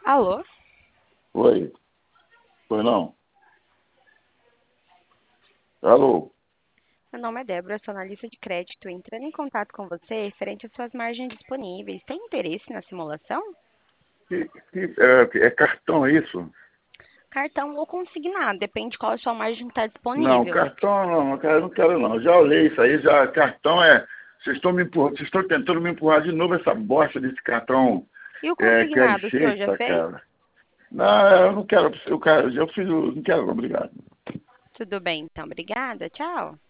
Alô? Oi, foi não? Alô? Meu nome é Débora, sou analista de crédito, entrando em contato com você referente às suas margens disponíveis. Tem interesse na simulação? É cartão, é isso? Cartão ou consignado, depende qual a sua margem que está Não, disponível. cartão não, cara, eu não quero não. Já olhei isso aí, já cartão é. Vocês estão me empurrando, vocês estão tentando me empurrar de novo essa bosta desse cartão E o que é consignado, o senhor já receita, fez? cara. Não, eu não quero, não quero não, obrigado. Tudo bem, então. Obrigada. Tchau.